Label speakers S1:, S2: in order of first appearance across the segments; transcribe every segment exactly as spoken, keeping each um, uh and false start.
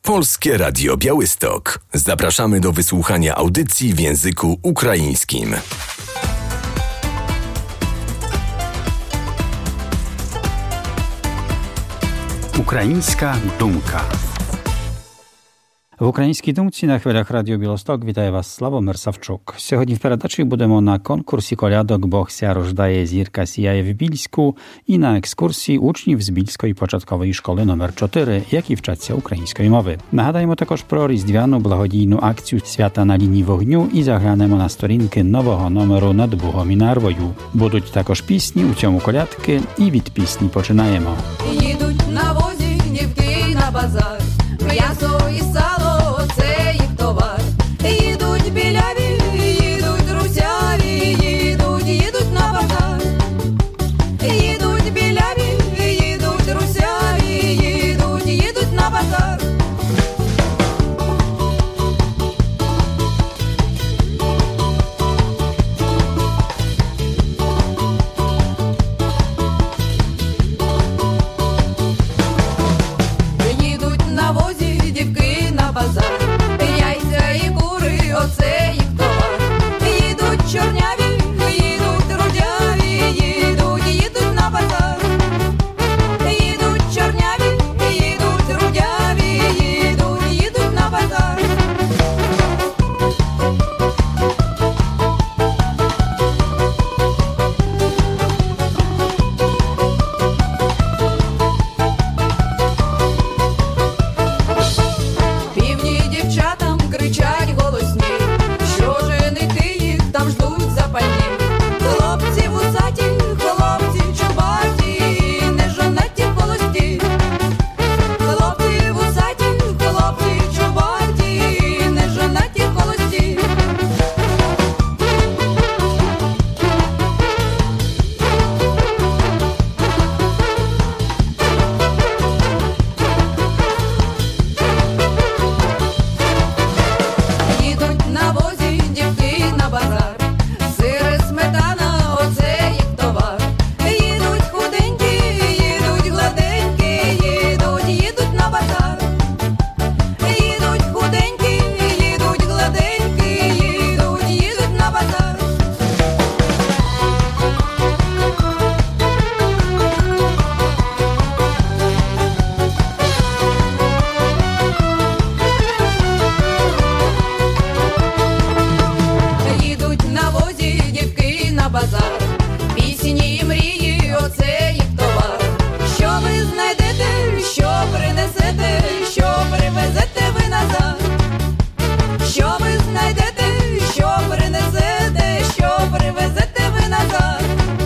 S1: Polskie Radio Białystok. Zapraszamy do wysłuchania audycji w języku ukraińskim.
S2: Українська думка. В українській думці на хвилях Радіо Білосток вітає вас Славомир Савчук. Сьогодні в передачі будемо на конкурсі колядок «Бог-ся рождає, зірка сіяє» в Більську і на екскурсії учнів з Більської початкової школи номер чотири, які вчаться української мови. Нагадаємо також про різдвяну благодійну акцію «Свята на лінії вогню» і заглянемо на сторінки нового номеру «Над Бугом і Нарвою». Будуть також пісні у цьому колядки, і від пісні починаємо.
S3: Їдуть на возі дівки на базар, м'ясо і сало – це їх товар. Їдуть біляві, їдуть русяві, їдуть, їдуть на базар. Їдуть біляві, їдуть русяві, їдуть, їдуть на базар. Їдуть на возі дівки на базар, яйця і кури – оце їх товар. Їдуть чорняві, їдуть рудяві, їдуть, їдуть на базар. Їдуть чорняві, їдуть рудяві, їдуть, їдуть на базар. Півні дівчатам кричать голосні, що женихи їх там ждуть запальні. Хлопці вусаті, хлопці чубаті, не жонеті холості. Хлопці вусаті, хлопці чубаті, не жонеті холості. Їдуть на возі дівки на базар, сир і сметана – оце їх товар. Їдуть худенькі, їдуть гладенькі, їдуть, їдуть на базар. Їдуть худенькі, їдуть гладенькі, їдуть, їдуть на базар. Їдуть на возі дівки на базар, пісні і мрії – оце їх товар. Що ви знайдете, що принесете, що привезете ви назад? Що ви знайдете, що принесете, що привезете ви назад?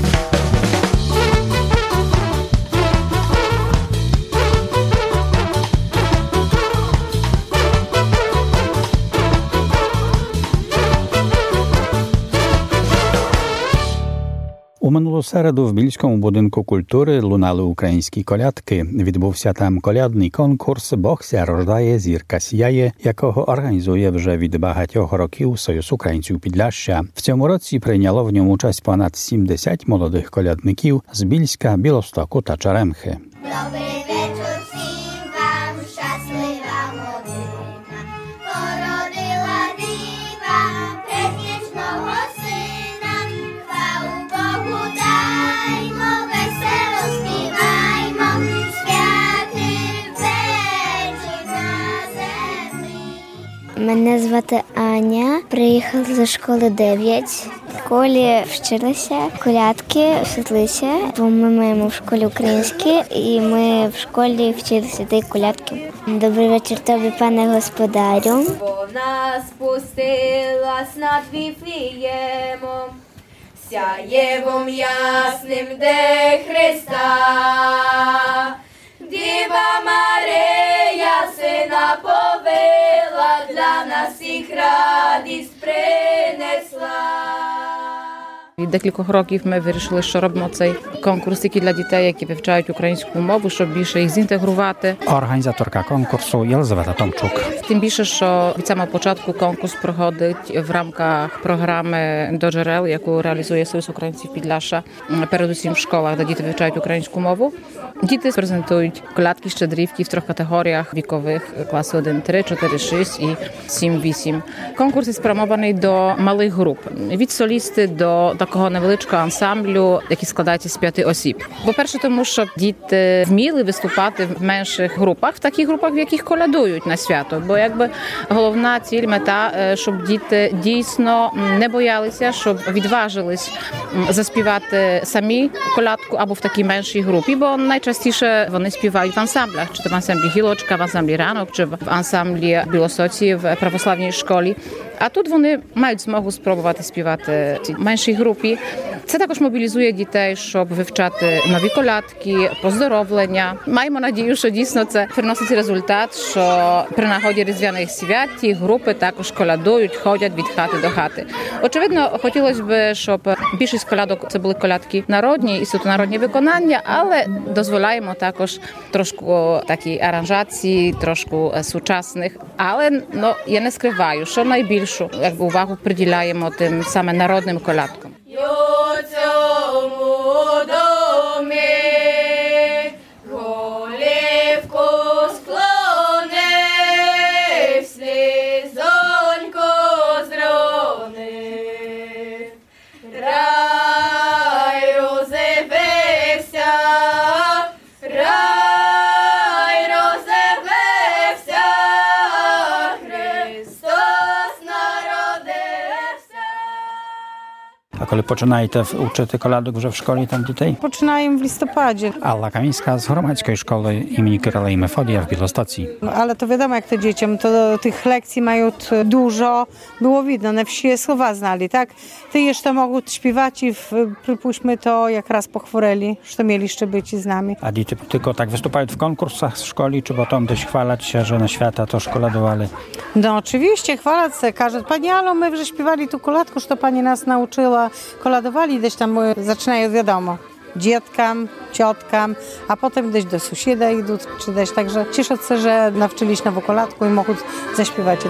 S2: У минулу середу в Більському будинку культури лунали українські колядки. Відбувся там колядний конкурс «Бог-ся рождає, зірка сіяє», якого організує вже від багатьох років Союз українців Підляшшя. В цьому році прийняло в ньому участь понад сімдесят молодих колядників з Більська, Білостоку та Черемхи.
S4: Добрий вечір всім вам, щаслива година, породила діва предвічного сина. Хвалу Богу даймо, весело співаймо, святий вечір на землі.
S5: Мене звати Аня. Приїхала зі школи дев'ять. В школі вчилися колядки, вчилися, бо ми маємо в школі українські, і ми в школі вчилися ті колядки. Добрий вечір тобі, пане господарю.
S3: Вона спустилась над Віфліємом, сяєвом ясним де Христа. Діва Марія сина повела, для нас їх радість принесла.
S6: декількох років ми вирішили, що робимо цей конкурс тільки для дітей, які вивчають українську мову, щоб більше їх зінтегрувати.
S2: Організаторка конкурсу Єлизавета Томчук.
S6: Тим більше, що від самого початку конкурс проходить в рамках програми «До джерел», яку реалізує Союз українців Підляшша, передусім в школах, де діти вивчають українську мову. Діти презентують колядки, щедрівки в трьох категоріях вікових: класи один, три, чотири, шість і сім, вісім. Конкурс спрямований до малих груп, від солісти до такого невеличкого ансамблю, який складається з п'яти осіб. По-перше, тому що діти вміли виступати в менших групах, в таких групах, в яких колядують на свято. Бо якби головна ціль, мета, щоб діти дійсно не боялися, щоб відважились заспівати самі колядку або в такій меншій групі, бо найчастіше вони співають в ансамблях, чи то в ансамблі «Гілочка», в ансамблі «Ранок», чи в ансамблі «Білосоці» в православній школі. А тут вони мають змогу спробувати співати в цій меншій групі. Це також мобілізує дітей, щоб вивчати нові колядки, поздоровлення. Маємо надію, що дійсно це приносить результат, що при нагоді різдвяних свят ті групи також колядують, ходять від хати до хати. Очевидно, хотілося б, щоб більшість колядок це були колядки народні і суто народні виконання, але дозволяємо також трошку такі аранжації, трошку сучасних. Але ну, я не скриваю, що найбільшу якби, увагу приділяємо тим саме народним колядкам.
S2: Коли починаєте вчити колядок вже в школі там дітей?
S7: Починаємо в листопаді.
S2: Алла Камінська з громадської школи імені Кирила і Мефодія в Білостоці.
S7: Ale to wiadomo, jak te dzieciom, to tych lekcji mają dużo. Było widno, one wszystkie słowa znali, tak? Ty jeszcze mogą śpiewać i przypuśćmy to, jak raz pochworeli, że mieli jeszcze być z nami.
S2: A dzieci tylko tak występują w konkursach w szkoli, czy potem dość chwalać się, że na świata to szkoladowali?
S7: No oczywiście, chwalać się. Każą, pani Alo, my już śpiewali tu koladku, że pani nas nauczyła. Koladowali, gdzieś tam zaczynają, wiadomo, dzietkam, ciotkam, a potem gdzieś do sąsiada idą, czy gdzieś, także cieszę się, że nawczyliśmy nową koladku i mogą zaśpiewać.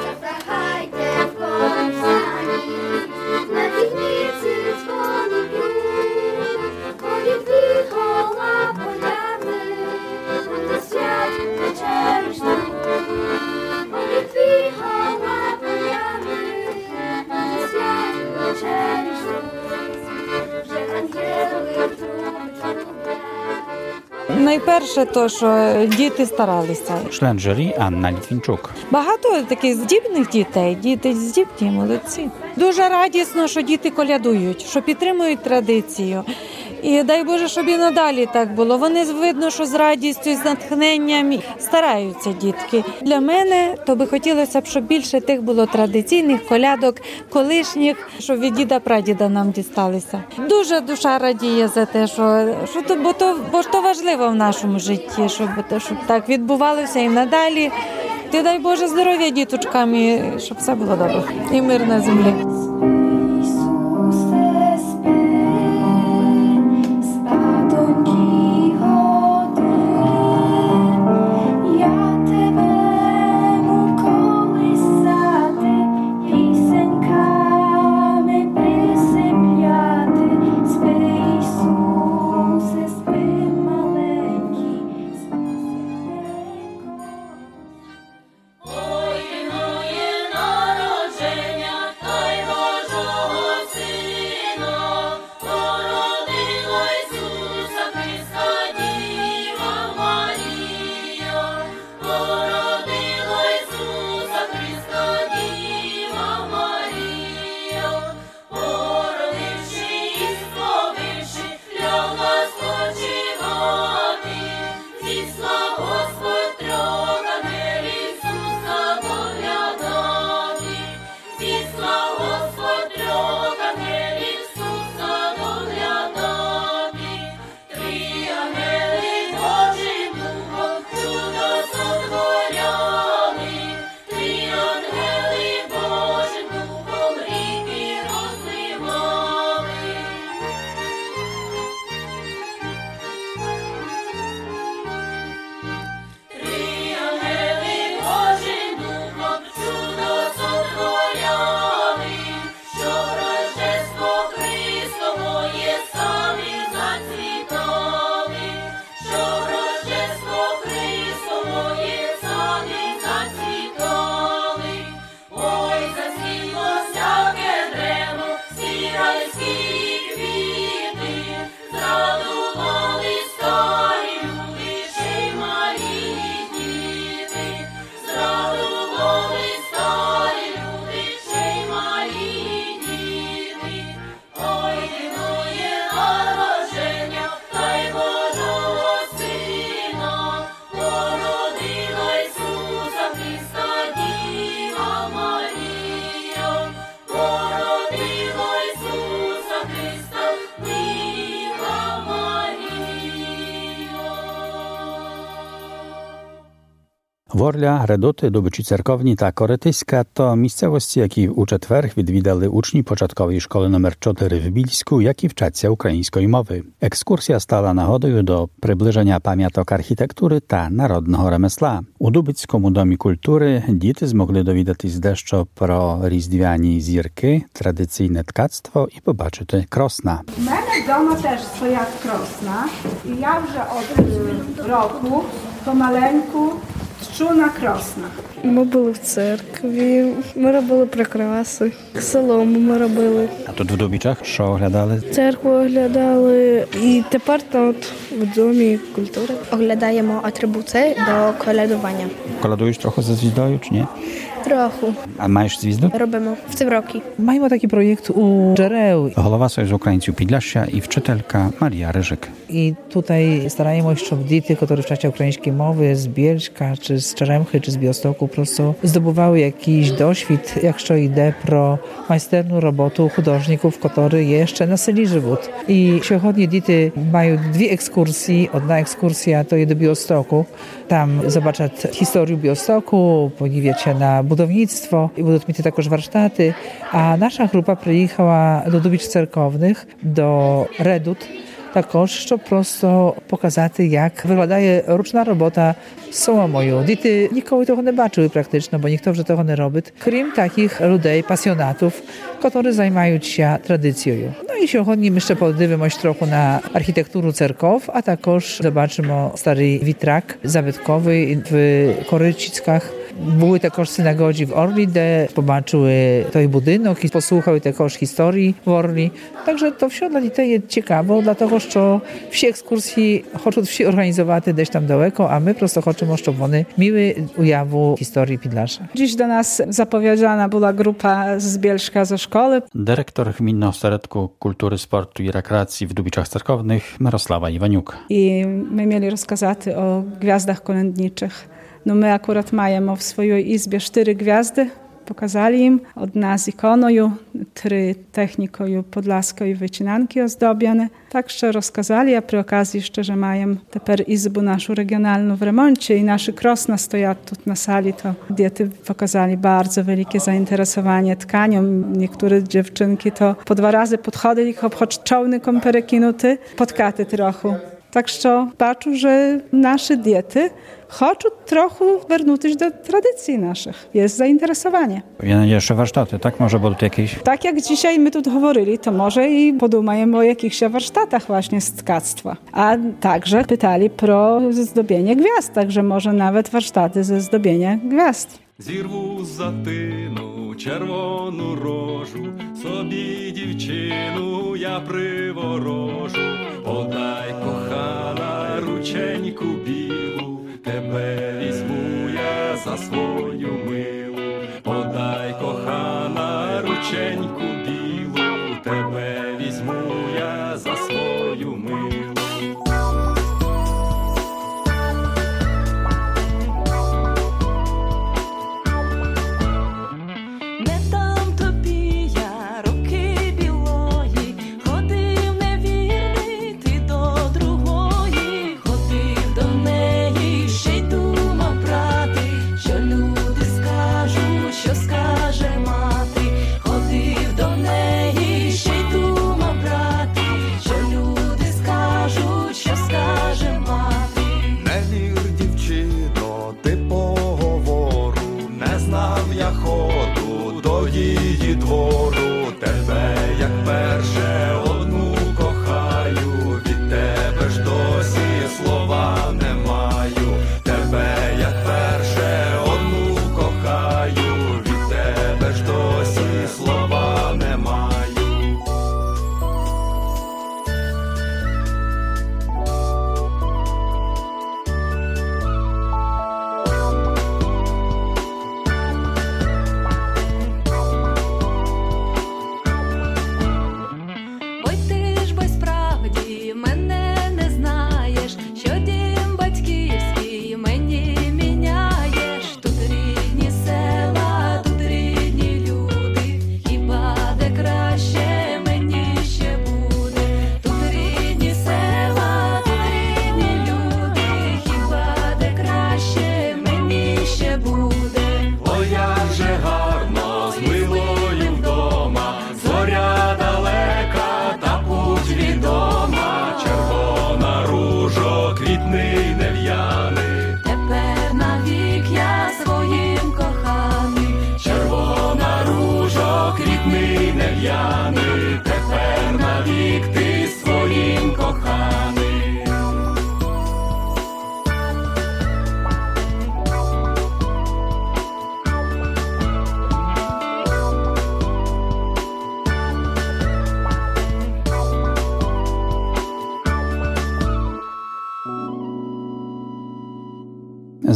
S8: Найперше, то, що діти старалися.
S2: Член журі Анна Літвінчук.
S8: Багато таких здібних дітей, діти здібні, молодці. Дуже радісно, що діти колядують, що підтримують традицію. І дай Боже, щоб і надалі так було. Вони видно, що з радістю, з натхненням стараються дітки. Для мене то би хотілося б, щоб більше тих було традиційних колядок, колишніх, щоб від діда-прадіда нам дісталися. Дуже душа радіє за те, що, що то, бо, то, бо то важливо в нашому житті, щоб, щоб так відбувалося і надалі. Ти дай Боже здоров'я діточкам, і щоб все було добре. І мир на землі.
S3: Ой, моє народження, той
S2: Ворля, Редути, Дубичі Церковні та Коретиська – то місцевості, які у четвер відвідали учні початкової школи номер чотири в Більську, які вчаться української мови. Екскурсія стала нагодою до приближення пам'яток архітектури та народного ремесла. У Дубицькому домі культури діти змогли довідатись дещо про різдвяні зірки, традиційне ткацтво і побачити кросна.
S9: У мене вдома теж своя кросна, і я вже од року помаленьку що на краснах.
S10: Ми були в церкві, ми робили прикраси, солому ми робили.
S2: А тут в Дубічах що оглядали?
S10: Церкву оглядали і тепер тут в Домі культури
S5: Оглядаємо атрибути до колядування.
S2: Колядуєш трохи за звіздою, чи ні?
S5: Трохи.
S2: А маєш звізду?
S5: Робимо в цим році.
S11: Маємо такий проєкт у Джерел.
S2: Голова Союзу українців Підляшшя і вчителька Марія Рижик.
S11: І tutaj стараємося, щоб діти, які вчаться української мови з Bielska, чи з Черемхи, чи з Białegostoku, просто здобували якийсь досвід, якщо йде про майстерну роботу художників, які є ще на селі живуть. І сьогодні діти мають дві екскурсії. Одна екскурсія то є до Białegostoku. Там zobaczać historię Białegostoku, podziwiać się na budownictwo i będą mieć także warsztaty. A nasza grupa przyjechała do Dubicz Cerkownych, do Redut, також, щоб просто показати, як виглядає ручна робота соломою. Діти ніколи того не бачили практично, бо ніхто вже того не робить, крім таких людей, пасіонатів, які займаються традицією. Ну і сьогодні ми ще подивимося трохи на архітектуру церков, а також побачимо старий вітрак zabytkowy w Korycickach. Były також synagodzi w Orli, де побачили той будинок і послухали також історії в Орлі. Także to все для дітей є цікаво, dlatego що всі екскурсії хочуть всі організувати десь там далеко, а ми просто хочемо, щоб вони мали уяву історії Підляша.
S9: Dziś do nas zapowiedziana była grupa z Bielska ze szkoły.
S2: Dyrektor Gminnego Ośrodka Kultury, Sportu i Rekreacji w Dubiczach Cerkownych Mirosława Iwaniuk.
S9: I my mieli rozkazati o gwiazdach kolędniczych. No my akurat mamy w swojej izbie cztery gwiazdy. Pokazali im od nas ikonою, trzy technikою podlaskої wycinanki ozdobione. Także rozkazali, a przy okazji jeszcze, że mają teper izbu naszą regionalną w remoncie i nasze krosna stoją tu na sali, to diety pokazali bardzo wielkie zainteresowanie tkanią. Niektóre dziewczynki to po dwa razy podchodzili, choć czołnykom perekinuty, podkaty trochę. Так що бачу, що наші діти хочуть трохи повернутися до традицій наших. Є заінтересування.
S2: Я надію, що warsztaty, так? Może будуть jakieś?
S9: Так як dzisiaj my тут говорили, to może i podumajemy o jakichś warsztatach właśnie z tkactwa. A także pytali pro zdobienie gwiazd, także może nawet warsztaty ze zdobienia gwiazd.
S12: Зірву затину, червону рожу, собі дівчину я приворожу. Подай, кохана, рученьку білу, тебе візьму я за свою милу. Подай, кохана, рученьку білу, тебе візьму я за свою милу.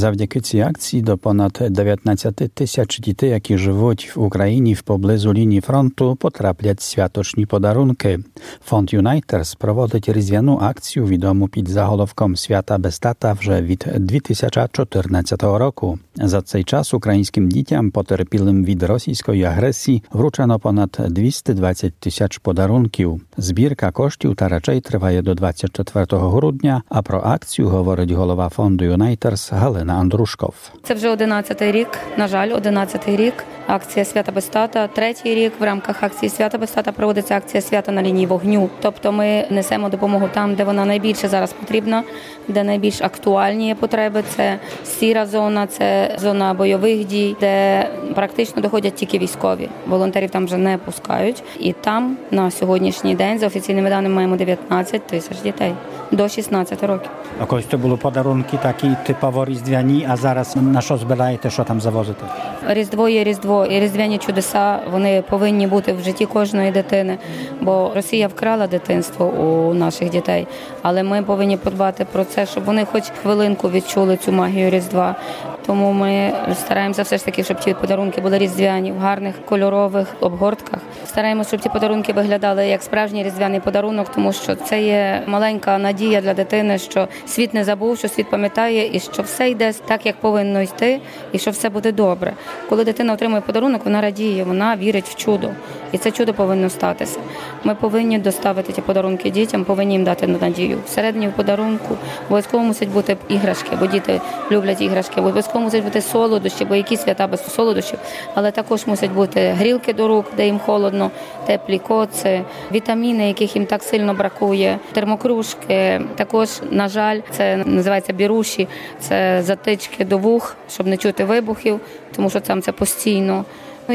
S2: Завдяки цій акції до понад дев'ятнадцять тисяч дітей, які живуть в Україні поблизу лінії фронту, потраплять святочні подарунки. Фонд Юнайтерс проводить різдвяну акцію, відому під заголовком «Свята без тата» вже від дві тисячі чотирнадцятого року. За цей час українським дітям, потерпілим від російської агресії, вручено понад двісті двадцять тисяч подарунків. Збірка коштів та речей триває до двадцять четвертого грудня, а про акцію говорить голова фонду Юнайтерс Галина Андрушков.
S13: Це вже одинадцятий рік, на жаль, одинадцятий рік. Акція «Свята без тата». Третій рік в рамках акції «Свята без тата» проводиться акція «Свята на лінії вогню». Тобто ми несемо допомогу там, де вона найбільше зараз потрібна, де найбільш актуальні є потреби. Це сіра зона, це зона бойових дій, де практично доходять тільки військові. Волонтерів там вже не пускають. І там на сьогоднішній день, за офіційними даними, маємо дев'ятнадцять тисяч дітей до шістнадцяти років.
S2: А колись то були подарунки такі типово різдвяні, а зараз на що збираєте, що там завозите?
S13: Різдво є Різдво, і різдвяні чудеса, вони повинні бути в житті кожної дитини, бо Росія вкрала дитинство у наших дітей, але ми повинні подбати про це, щоб вони хоч хвилинку відчули цю магію Різдва. Тому ми стараємося все ж таки, щоб ті подарунки були різдвяні, в гарних кольорових обгортках. Стараємося, щоб ті подарунки виглядали як справжній різдвяний подарунок, тому що це є маленька надія для дитини, що світ не забув, що світ пам'ятає і що все йде так, як повинно йти, і що все буде добре. Коли дитина отримує подарунок, вона радіє, вона вірить в чудо. І це чудо повинно статися. Ми повинні доставити ті подарунки дітям, повинні їм дати надію. Всередині в подарунку обов'язково мусять бути іграшки, бо діти люблять іграшки. Обов'язково мусять бути солодощі, бо які свята без солодощів. Але також мусять бути грілки до рук, де їм холодно, теплі коци, вітаміни, яких їм так сильно бракує, термокружки. Також, на жаль, це називається біруші, це затички до вух, щоб не чути вибухів, тому що там це постійно.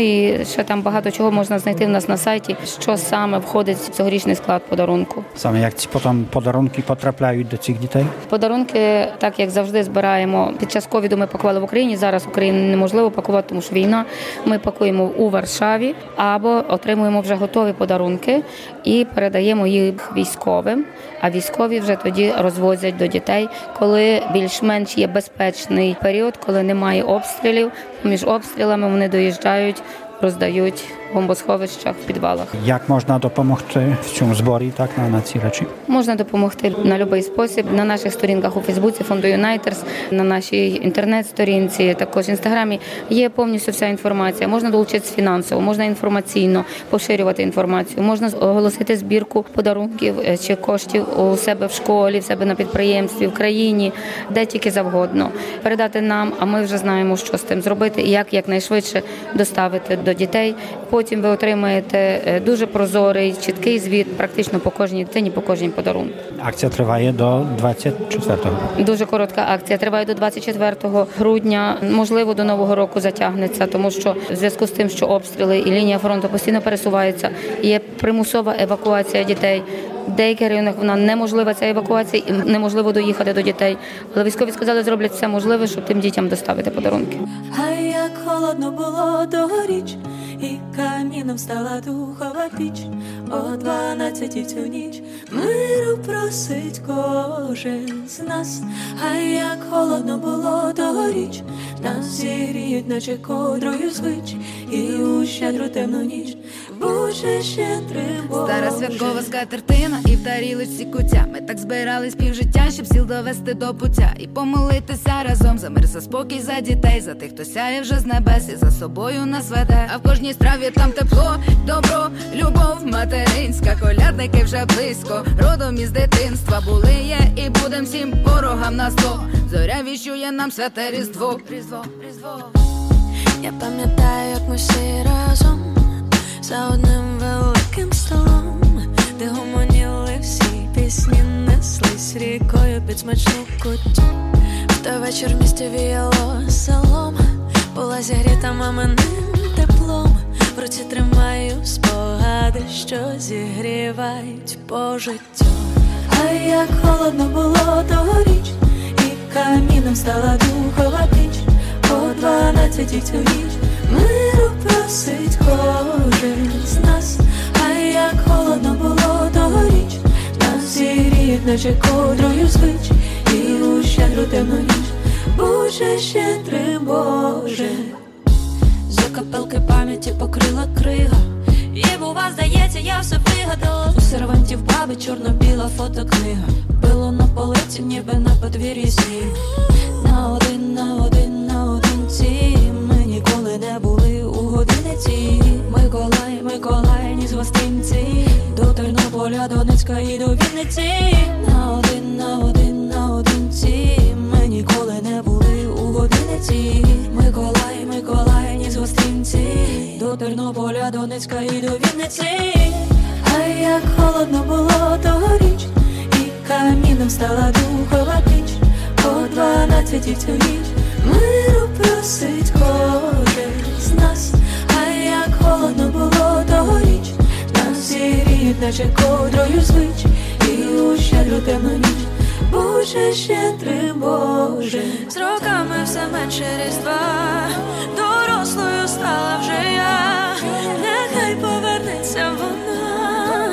S13: І ще там багато чого можна знайти в нас на сайті, що саме входить в цьогорічний склад подарунку.
S2: Саме як ці потім подарунки потрапляють до цих дітей?
S13: Подарунки, так як завжди, збираємо. Під час ковіду ми пакували в Україні, зараз в Україні неможливо пакувати, тому що війна. Ми пакуємо у Варшаві або отримуємо вже готові подарунки і передаємо їх військовим, а військові вже тоді розвозять до дітей, коли більш-менш є безпечний період, коли немає обстрілів. Між обстрілами вони доїжджають, роздають в бомбосховищах, в підвалах.
S2: Як можна допомогти в цьому зборі, так, на, на ці речі?
S13: Можна допомогти на будь-який спосіб. На наших сторінках у Фейсбуці фонду Юнайтерс, на нашій інтернет-сторінці, також в Інстаграмі є повністю вся інформація. Можна долучитися фінансово, можна інформаційно поширювати інформацію, можна оголосити збірку подарунків чи коштів у себе в школі, в себе на підприємстві, в країні, де тільки завгодно. Передати нам, а ми вже знаємо, що з тим зробити і як якнайшвидше доставити до дітей. Потім ви отримаєте дуже прозорий, чіткий звіт практично по кожній дитині, по кожній подарунку.
S2: Акція триває до двадцять четвертого.
S13: Дуже коротка акція. Триває до двадцять четвертого грудня. Можливо, до Нового року затягнеться, тому що в зв'язку з тим, що обстріли і лінія фронту постійно пересуваються, є примусова евакуація дітей. В деяких районах вона неможлива, ця евакуація, і неможливо доїхати до дітей. Але військові сказали, зроблять все можливе, щоб тим дітям доставити подарунки.
S14: А як холодно було тогоріч, і каміном стала духова піч. О дванадцятій цю ніч миру просить кожен з нас. А як холодно було тогоріч, нас зігріють, наче кодрою звич, і у щедру темну ніч Боже щедрий Боже.
S3: Стара святкова скатертина і в тарілочці куття. Ми так збирались півжиття, щоб сіл довести до пуття і помолитися разом за мир, за спокій, за дітей, за тих, хто сяє вже з небес і за собою нас веде. А в кожній страві там тепло, добро, любов материнська, колядники вже близько, родом із дитинства були, є і будем всім ворогам на зло. Зоря віщує нам святе Різдво. Різдво, Різдво.
S14: Я пам'ятаю, як ми всі разом за одним великим столом, де гомоніли всі пісні, неслись рікою під смачну куттю. В той вечір в місті віяло селом, була зігріта маминим теплом. В руці тримаю спогади, що зігрівають по життю. А як холодно було тогоріч, і каміном стала духова піч. О дванадцятій цю ніч миру просить кожен з нас. А як холодно було тогоріч, нас зігріють, наче кодрою звич, і у щедру темну ніч Боже, щедрий Боже. Закапелки пам'яті покрила крига. І бува, здається, я все вигадала. У сервантів баби чорно-біла фотокнига. Било на полиці, ніби на подвір'ї сніг. На один, на один, на одинці. Ми ніколи не були у годиниці. Миколай, Миколай, ні з гостинці. До Тернополя, Донецька і до Вінниці. На один, на один, на одинці. Ми ніколи не були у годиниці. Миколай, Миколай, ні з гостинці. До Тернополя, Донецька і до Вінниці. А як холодно було тогоріч, і каміном стала духова піч. О дванадцятій цю ніч миру просить кожен з нас. А як холодно було тогоріч, нас сіріють, наче ковдрою звич. І у щедру темну ніч, Боже, щедрий Боже. З роками все менше різдва, дорослою стала вже я. Нехай повернеться вона.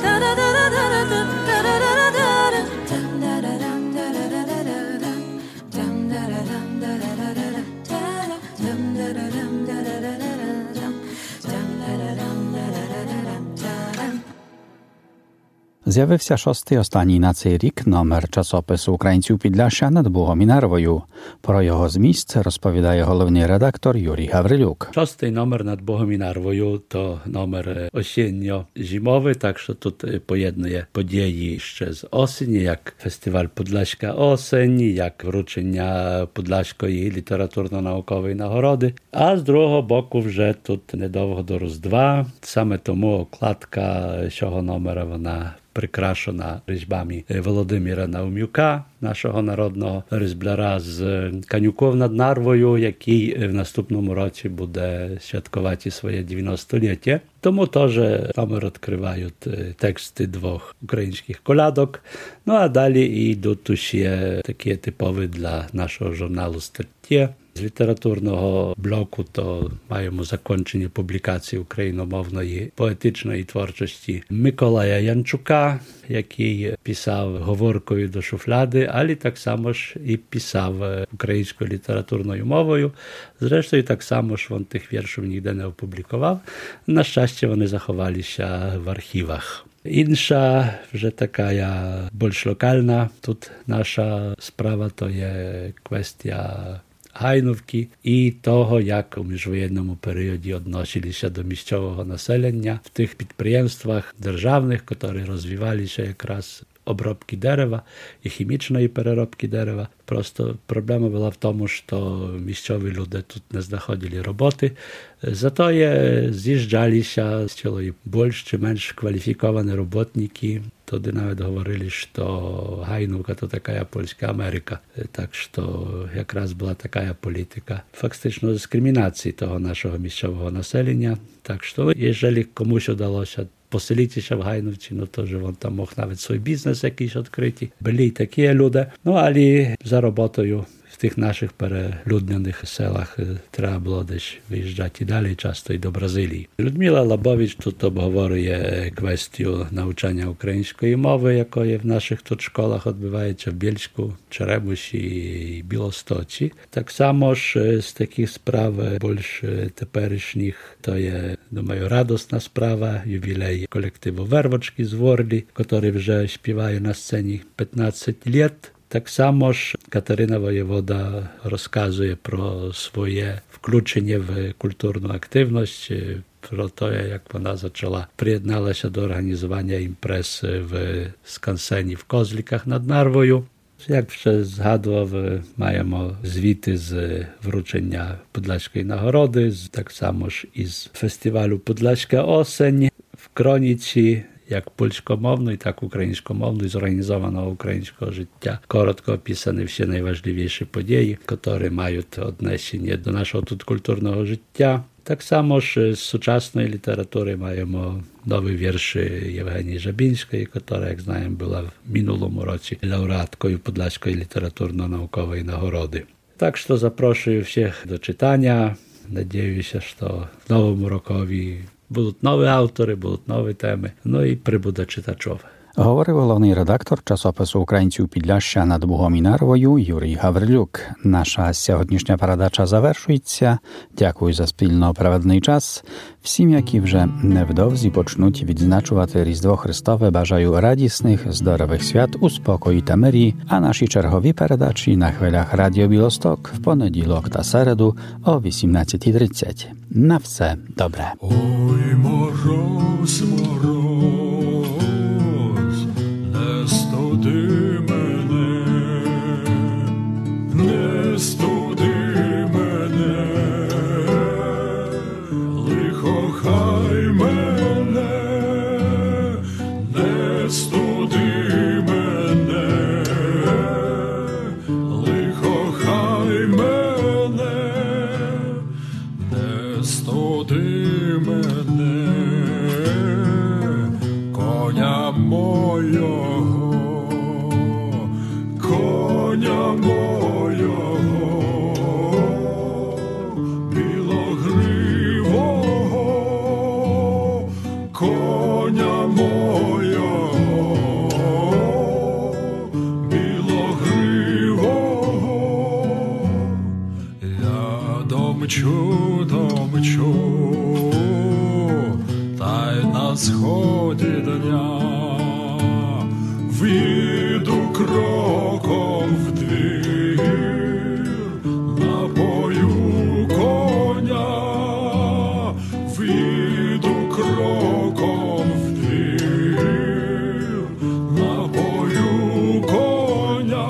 S2: З'явився шостий останній на цей рік номер часопису «Українців Підляшшя» над Богом і Нарвою. Про його зміст розповідає головний редактор Юрій Гаврилюк.
S15: Шостий номер над Богом і Нарвою – то номер осінньо-зимовий, так що тут поєднує події ще з осені, як фестиваль «Подляшська осень», як вручення Подляшської літературно-наукової нагороди. А з другого боку вже тут недовго до Різдва. Саме тому окладка цього номера, вона прикрашена різьбами Володимира Наумюка, нашого народного різбляра з Канюков над Нарвою, який в наступному році буде святкувати своє дев'яностоліття. Тому теж номер відкривають тексти двох українських колядок. Ну а далі йдуть ще такі типові для нашого журналу статті. З літературного блоку то маємо закінчення публікації україномовної поетичної творчості Миколая Янчука, який писав говоркою до шуфляди, але так само ж і писав українською літературною мовою. Зрештою, так само ж він тих віршів ніде не опублікував. На щастя, вони заховалися в архівах. Інша, вже така більш локальна тут наша справа, то є квестія Гайнувки і того, як у міжвоєнному періоді відносилися до місцевого населення в тих підприємствах державних, які розвивалися якраз обробки дерева і хімічної переробки дерева. Просто проблема була в тому, що місцеві люди тут не знаходили роботи. Зато є, з'їжджалися з цілої більш чи менш кваліфіковані роботники. Тоді навіть говорили, що Гайнувка – то така польська Америка. Так що якраз була така політика фактично дискримінації того нашого місцевого населення. Так що, якщо комусь вдалося поселитися в Гайнувці, ну то ж він там мог навіть свій бізнес якийсь відкрити. Були такі люди. Ну, але за роботою в тих наших перелюднених селах треба було десь виїжджати далі, часто і до Бразилії. Людмила Лабович тут обговорює квестію навчання української мови, якої в наших тут школах відбувається в Більську, Черемуші і Білостоці. Так само ж з таких справ більш теперішніх, то є, думаю, радісна справа, ювілей колективу Вервочки з Ворлі, який вже співає на сцені п'ятнадцять років. Так само ж Катерина Воєвода розказує про своє включення в культурну активність, про те, як вона почала, приєдналася до організування імпрез в скансені в Козліках над Нарвою. Як вже згадував, маємо звіти з вручення Подляшської нагороди, так само ж із фестивалю «Подляшська осень» в Кроніці, як польськомовної, так і українськомовної, зорганізованого українського життя. Коротко описані всі найважливіші події, які мають віднесення до нашого тут культурного життя. Так само ж з сучасної літератури маємо нові вірші Євгенії Жабінської, яка, як знаємо, була в минулому році лауреаткою Подляшської літературно-наукової нагороди. Так що запрошую всіх до читання. Надіюся, що в новому рокові будуть нові автори, будуть нові теми, ну і прибуде читачів.
S2: Говорив головний редактор часопису «Українці у Підляшшя» над Бугом і Нарвою Юрій Гаврилюк. Наша сьогоднішня передача завершується. Дякую за спільно проведений час. Всім, які вже невдовзі почнуть відзначувати Різдво Христове, бажаю радісних, здорових свят у спокої та мирі, а наші чергові передачі на хвилях Радіо Білосток в понеділок та середу о вісімнадцятій тридцять. На все добре.
S12: Ой, мороз, мороз, не студи мене, не студи мене, лихо хай мене, не студи мене, лихо хай мене, не студи мене, коня мойого, коня мойого, білогривого, коня мойого, білогривого, я домчу, домчу, та й на сході дня в'їду кроком в двір, напою коня, в'їду кроком в двір, напою коня.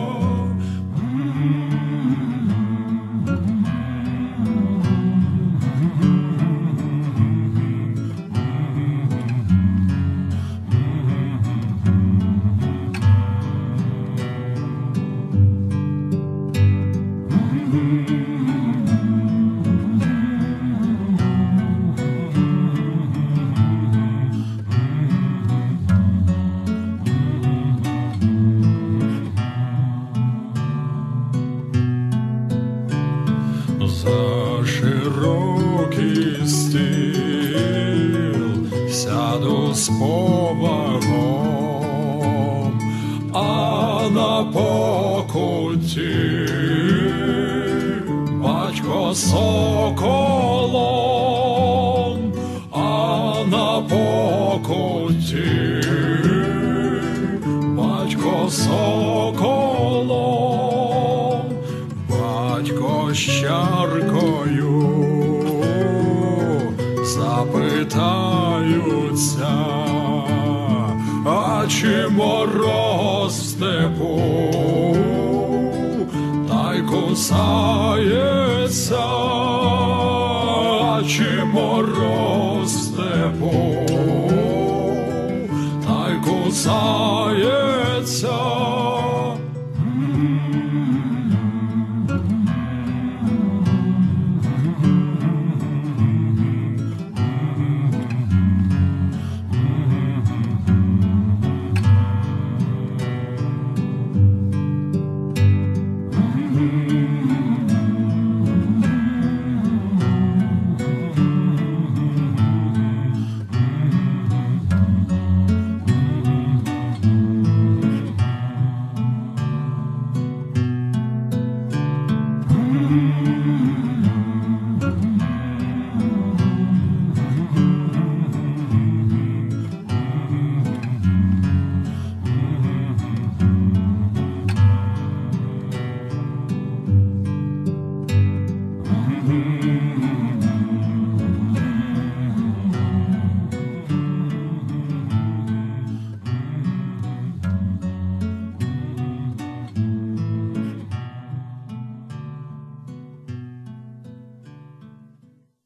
S12: За широкий стіл сяду з повагом, а на покуті батько соколом, а на покуті батько соколом, батько з чаркою запитаються, а чи мороз в степу, та й кусається, а чи мороз в степу, та й кусається.